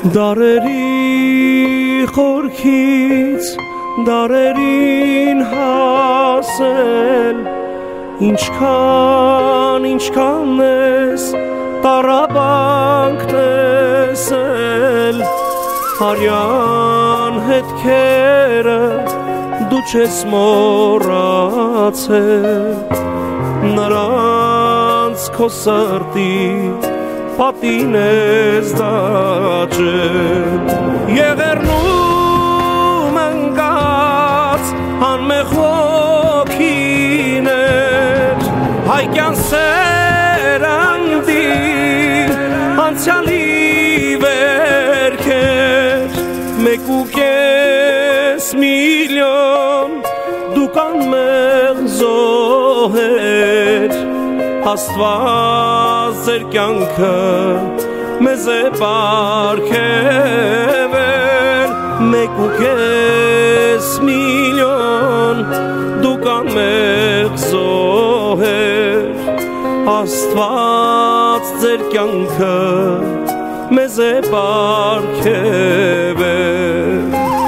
Դարերի խորքից դարերին հասել Ինչքան ես տառապանք տեսել Արյան հետքերը դու չես մոռացել Նրանց քո սրտի պատին ես դաջել Եղեռնում ընկած անմեղ ոգիներ Հայկյան սերանդի անցյալի վերքեր Մեկ ու կես միլիոն դուք անմեղ զոհեր Աստված ձեր կյանքը մեզ է պարգևել Մեկ ու կես միլիոն դուք անմեղ զոհեր Աստված ձեր կյանքը մեզ է պարգևել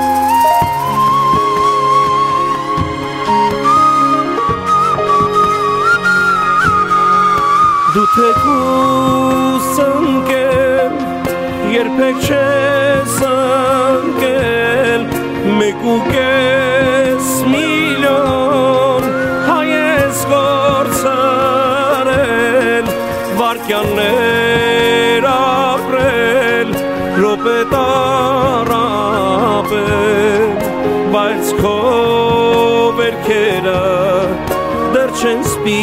Դու թեկուս ընկել, երբեք չես ընկել Մեկ ու կես միլիոն հայ ես գործարել Վարկյաններ ապրել, րոպե տառապել Բայց քո վերքերը դեռ չեն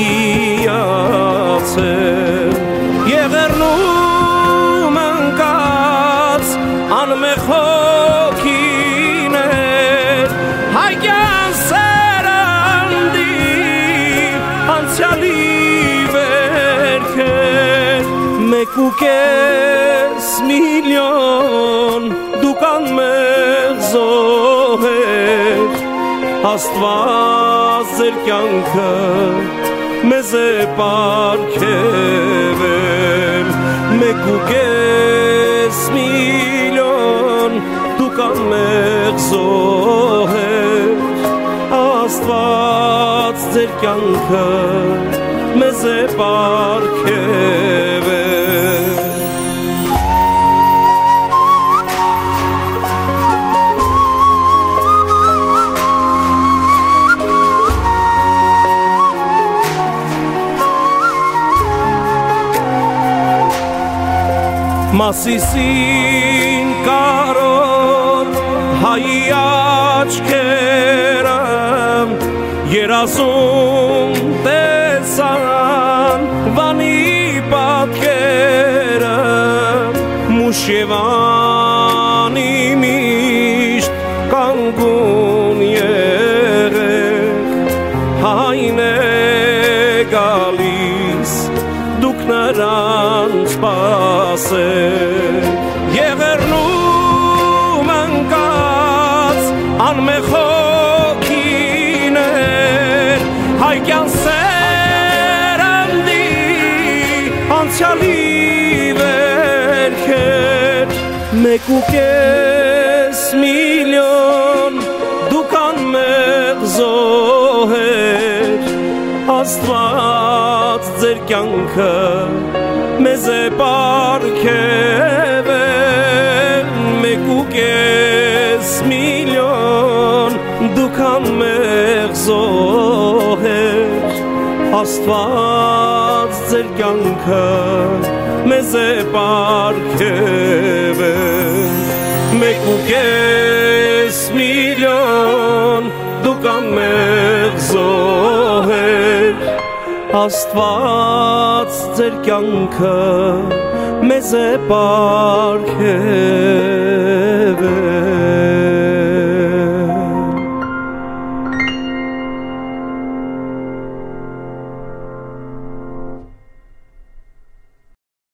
սպիացել Եղեռնում ընկած անմեղ հոգիներ Հայկյան սերանդի անցյալի վերքեր Մեկ ու կես միլիոն դուք անմեղ զոհեր Աստված ձեր կյանքը մեզ է պարգևել Մեկ ու կես միլիոն դուք անմեղ զոհեր Աստված ձեր կյանքը մեզ է պարգևել Մասիսին կարոտ հայի աչքերը երազում տեսան վանի պատկերը Մուշևանի միշտ կանգուն եղեք Հայն է գալիս դուք նրան սպասեք Եղեռնում ընկած անմեղ հոգիներ Հայկյան սերանդի անցյալի վերքեր Մեկ ու կես միլիոն դուք անմեղ զոհեր Աստված ձեր կյանքը մեզ է պարգևել Մեկ ու կես միլիոն դուք անմեղ զոհեր Աստված ձեր կյանքը մեզ է պարգևել Մեկ ու կես միլիոն դուք անմեղ զոհեր Աստված ձեր կյանքը մեզ է պարգևել